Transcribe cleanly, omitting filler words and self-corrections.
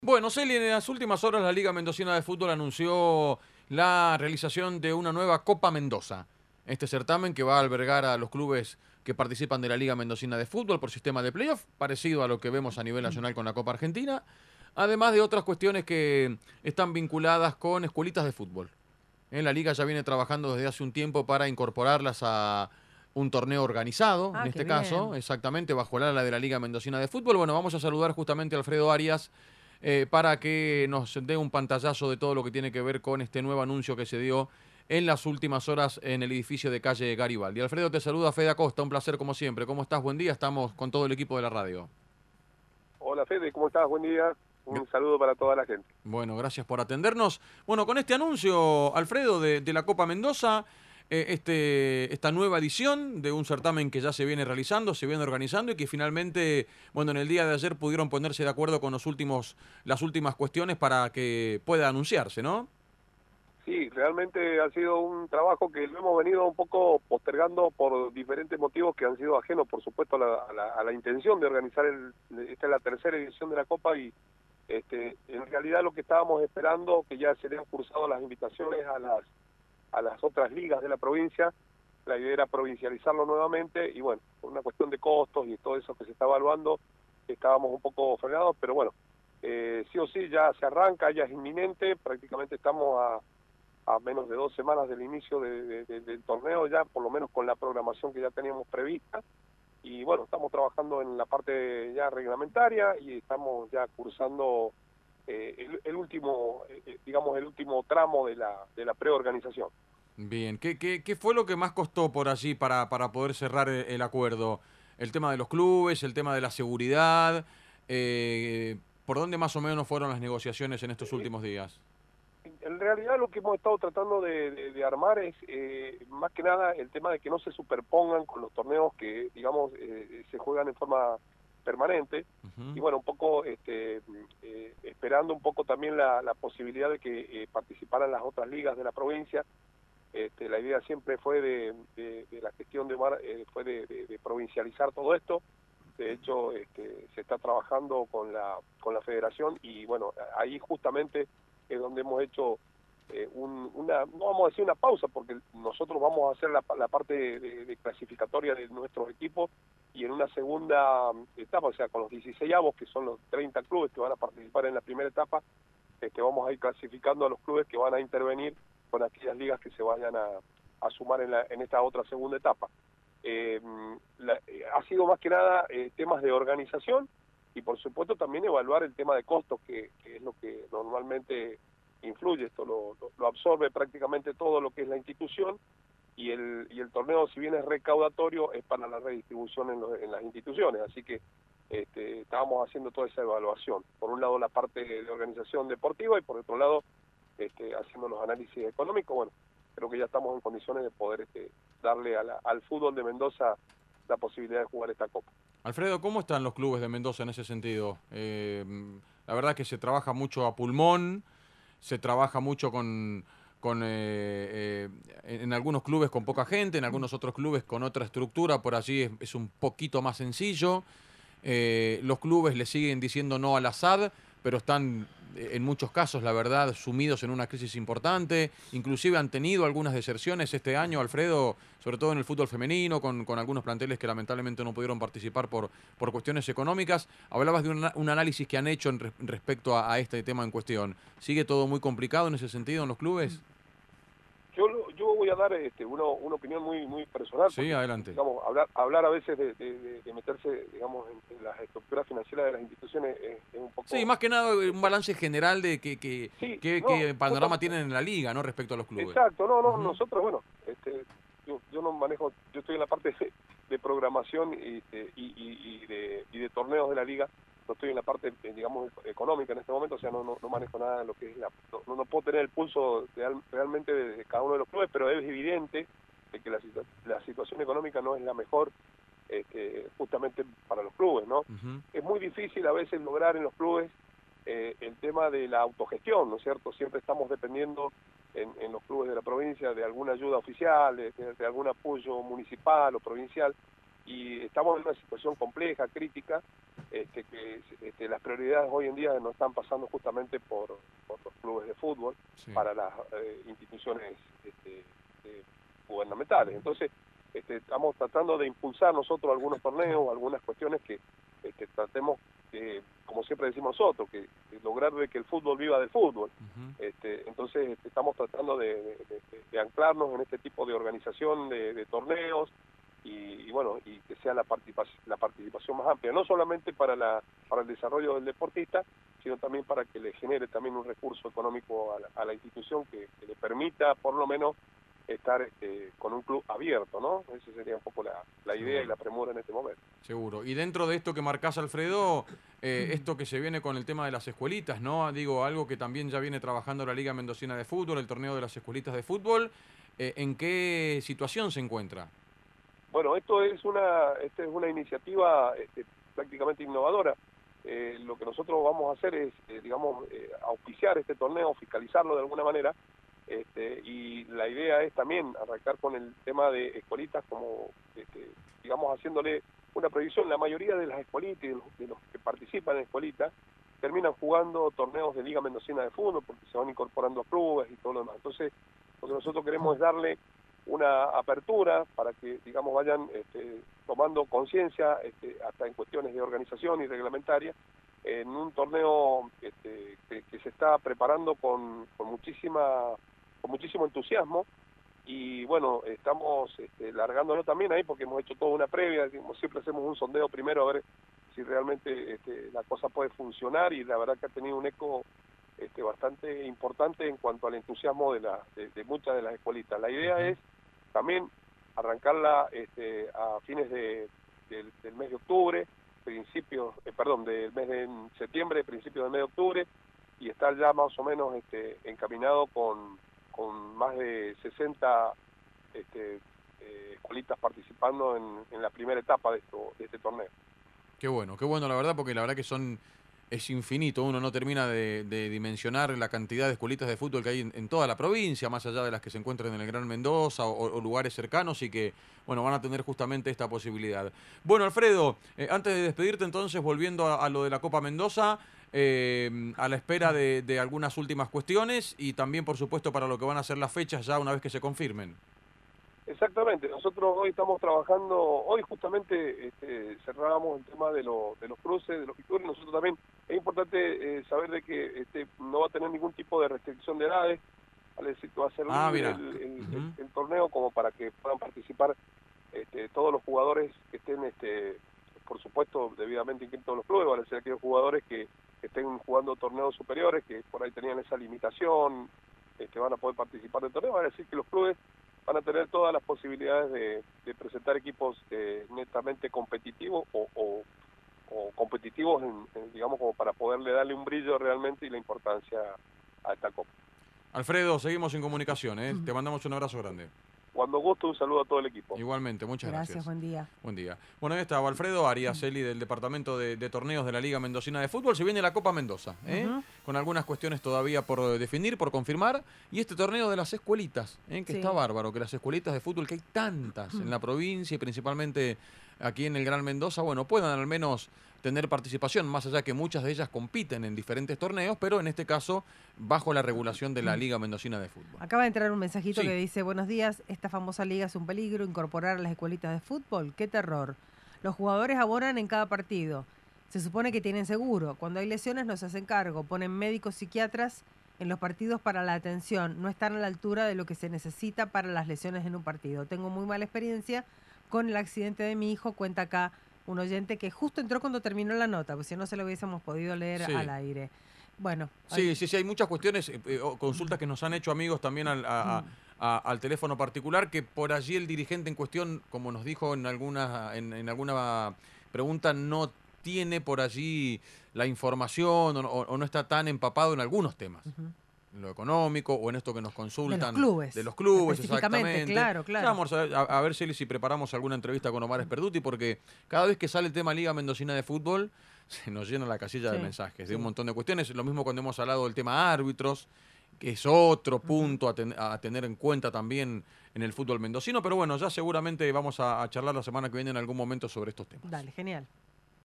Bueno, Celi, en las últimas horas la Liga Mendocina de Fútbol anunció la realización de una nueva Copa Mendoza. Este certamen que va a albergar a los clubes que participan de la Liga Mendocina de Fútbol por sistema de playoff, parecido a lo que vemos a nivel nacional con la Copa Argentina, además de otras cuestiones que están vinculadas con escuelitas de fútbol. La Liga ya viene trabajando desde hace un tiempo para incorporarlas a un torneo organizado, en Ah, qué este caso, bien. exactamente bajo el ala de la Liga Mendocina de Fútbol. Bueno, vamos a saludar justamente a Alfredo Arias para que nos dé un pantallazo de todo lo que tiene que ver con este nuevo anuncio que se dio en las últimas horas en el edificio de calle Garibaldi. Alfredo, te saluda Fede Acosta, un placer como siempre. ¿Cómo estás? Buen día, estamos con todo el equipo de la radio. Hola Fede, ¿cómo estás? Buen día. Gr- Un saludo para toda la gente. Bueno, gracias por atendernos. Bueno, con este anuncio, Alfredo, de la Copa Mendoza, esta nueva edición de un certamen que ya se viene realizando, se viene organizando y que finalmente, bueno, en el día de ayer pudieron ponerse de acuerdo con las últimas cuestiones para que pueda anunciarse, ¿no? Sí, realmente ha sido un trabajo que lo hemos venido un poco postergando por diferentes motivos que han sido ajenos, por supuesto, a la intención de organizar esta es la tercera edición de la Copa y en realidad lo que estábamos esperando, que ya se le han cursado las invitaciones a las otras ligas de la provincia. La idea era provincializarlo nuevamente y bueno, por una cuestión de costos y todo eso que se está evaluando, estábamos un poco frenados, pero bueno, sí o sí ya se arranca, ya es inminente, prácticamente estamos a menos de 2 semanas del inicio del torneo ya, por lo menos con la programación que ya teníamos prevista, y bueno, estamos trabajando en la parte ya reglamentaria y estamos ya cursando el último, digamos, el último tramo de la preorganización. Bien, ¿qué fue lo que más costó por allí para poder cerrar el acuerdo? ¿El tema de los clubes, el tema de la seguridad? ¿Por dónde más o menos fueron las negociaciones en estos últimos días? En realidad lo que hemos estado tratando de armar es más que nada el tema de que no se superpongan con los torneos que, digamos, se juegan en forma permanente, y Ujú. bueno, un poco esperando un poco también la posibilidad de que participaran las otras ligas de la provincia. La idea siempre fue de la gestión fue de provincializar todo esto. De hecho, se está trabajando con la federación y bueno, ahí justamente es donde hemos hecho no vamos a decir una pausa, porque nosotros vamos a hacer la parte de clasificatoria de nuestros equipos, y en una segunda etapa, o sea, con los 16avos, que son los 30 clubes que van a participar en la primera etapa, vamos a ir clasificando a los clubes que van a intervenir con aquellas ligas que se vayan a sumar en esta otra segunda etapa. Eh, ha sido más que nada temas de organización y por supuesto también evaluar el tema de costos, que es lo que normalmente influye. Esto lo absorbe prácticamente todo lo que es la institución, y el torneo, si bien es recaudatorio, es para la redistribución en las instituciones. Así que estábamos haciendo toda esa evaluación. Por un lado la parte de organización deportiva y por otro lado haciendo los análisis económicos. Bueno, creo que ya estamos en condiciones de poder darle al fútbol de Mendoza la posibilidad de jugar esta Copa. Alfredo, ¿cómo están los clubes de Mendoza en ese sentido? La verdad que se trabaja mucho a pulmón, se trabaja mucho en algunos clubes con poca gente, en algunos otros clubes con otra estructura, por allí es un poquito más sencillo. Los clubes le siguen diciendo no al Assad, pero están en muchos casos, la verdad, sumidos en una crisis importante. Inclusive han tenido algunas deserciones este año, Alfredo, sobre todo en el fútbol femenino, con algunos planteles que lamentablemente no pudieron participar por cuestiones económicas. Hablabas de un análisis que han hecho respecto a este tema en cuestión. ¿Sigue todo muy complicado en ese sentido en los clubes? Yo voy a dar una opinión muy muy personal, Sí, porque adelante. digamos hablar a veces de meterse, digamos, en las estructuras financieras de las instituciones es un Sí, poco más que nada un este, balance general de sí, no, qué panorama tienen en la liga, ¿no? Respecto a los clubes. exacto, no, no, Ujú. nosotros, bueno, yo no manejo, yo estoy en la parte de programación y de torneos de la liga. No estoy en la parte, digamos, económica en este momento, o sea, no manejo nada de lo que es no puedo tener el pulso realmente de cada uno de los clubes, pero es evidente de que la situación económica no es la mejor, justamente para los clubes, ¿no? Ujú. Es muy difícil a veces lograr en los clubes el tema de la autogestión, ¿no es cierto? Siempre estamos dependiendo en los clubes de la provincia de alguna ayuda oficial, de algún apoyo municipal o provincial, y estamos en una situación compleja, crítica, que las prioridades hoy en día no están pasando justamente por los clubes de fútbol Sí. para las instituciones gubernamentales. Entonces, estamos tratando de impulsar nosotros algunos torneos, algunas cuestiones que tratemos, como siempre decimos nosotros, que lograr de que el fútbol viva del fútbol. Entonces, estamos tratando de anclarnos en este tipo de organización de torneos, y bueno, y que sea la participación más amplia, no solamente para el desarrollo del deportista, sino también para que le genere también un recurso económico a la institución que le permita por lo menos estar con un club abierto, ¿no? Esa sería un poco la idea y la premura en este momento. Seguro. Y dentro de esto que marcás, Alfredo, esto que se viene con el tema de las escuelitas, ¿no? Digo, algo que también ya viene trabajando la Liga Mendocina de Fútbol, el torneo de las escuelitas de fútbol, ¿en qué situación se encuentra? Bueno, esta es una iniciativa prácticamente innovadora. Lo que nosotros vamos a hacer es, digamos, auspiciar este torneo, fiscalizarlo de alguna manera, y la idea es también arrancar con el tema de escuelitas, como, digamos, haciéndole una previsión. La mayoría de las escuelitas y de los que participan en escuelitas terminan jugando torneos de Liga Mendocina de Fútbol porque se van incorporando a clubes y todo lo demás. Entonces, lo que nosotros queremos es darle una apertura para que, digamos, vayan tomando conciencia, hasta en cuestiones de organización y reglamentaria, en un torneo que se está preparando con muchísimo entusiasmo. Y bueno, estamos largándolo también ahí porque hemos hecho toda una previa, como siempre hacemos un sondeo primero a ver si realmente la cosa puede funcionar, y la verdad que ha tenido un eco bastante importante en cuanto al entusiasmo de muchas de las escuelitas. La idea es también arrancarla a fines del mes de octubre, del mes de septiembre, principios del mes de octubre, y estar ya más o menos encaminado con más de 60 escuelitas participando en la primera etapa de este torneo. Qué bueno la verdad, porque la verdad que es infinito, uno no termina de dimensionar la cantidad de escuelitas de fútbol que hay en toda la provincia, más allá de las que se encuentran en el Gran Mendoza o lugares cercanos, y que, bueno, van a tener justamente esta posibilidad. Bueno, Alfredo, antes de despedirte entonces, volviendo a lo de la Copa Mendoza, a la espera de algunas últimas cuestiones y también, por supuesto, para lo que van a ser las fechas ya una vez que se confirmen. Exactamente, nosotros hoy estamos trabajando, hoy justamente cerrábamos el tema de los cruces, de los pictures. Nosotros también es importante saber de que no va a tener ningún tipo de restricción de edades, es decir, que va a ser libre Mira. el torneo, como para que puedan participar todos los jugadores que estén, por supuesto, debidamente inscritos en los clubes. Van a ser aquellos jugadores que estén jugando torneos superiores, que por ahí tenían esa limitación, van a poder participar del torneo. Va a decir que los clubes van a tener todas las posibilidades de presentar equipos netamente competitivos o competitivos, digamos, como para poderle darle un brillo realmente y la importancia a esta Copa. Alfredo, seguimos en comunicación, ¿eh? Te mandamos un abrazo grande. Cuando guste, un saludo a todo el equipo. Igualmente, muchas gracias. Gracias, buen día. Buen día. Bueno, ahí estaba Alfredo Arias, Eli, del Departamento de Torneos de la Liga Mendocina de Fútbol. Se viene la Copa Mendoza, con algunas cuestiones todavía por definir, por confirmar. Y este torneo de las escuelitas, que está bárbaro, que las escuelitas de fútbol, que hay tantas en la provincia y principalmente aquí en el Gran Mendoza, bueno, puedan al menos tener participación, más allá que muchas de ellas compiten en diferentes torneos, pero en este caso bajo la regulación de la Liga Mendocina de Fútbol. Acaba de entrar un mensajito que dice: buenos días, esta famosa liga es un peligro, incorporar a las escuelitas de fútbol, qué terror. Los jugadores abonan en cada partido, se supone que tienen seguro, cuando hay lesiones no se hacen cargo, ponen médicos psiquiatras en los partidos para la atención, no están a la altura de lo que se necesita para las lesiones en un partido. Tengo muy mala experiencia con el accidente de mi hijo, cuenta acá un oyente que justo entró cuando terminó la nota, pues si no se lo hubiésemos podido leer al aire. Bueno. Sí, hay muchas cuestiones, consultas que nos han hecho amigos también al teléfono particular, que por allí el dirigente en cuestión, como nos dijo en alguna pregunta, no tiene por allí la información o no está tan empapado en algunos temas. En lo económico o en esto que nos consultan. De los clubes. Exactamente. Claro. Vamos a ver si preparamos alguna entrevista con Omar Sperduti, porque cada vez que sale el tema Liga Mendocina de Fútbol, se nos llena la casilla de mensajes, de un montón de cuestiones. Lo mismo cuando hemos hablado del tema árbitros, que es otro punto a tener en cuenta también en el fútbol mendocino. Pero bueno, ya seguramente vamos a charlar la semana que viene en algún momento sobre estos temas. Dale, genial.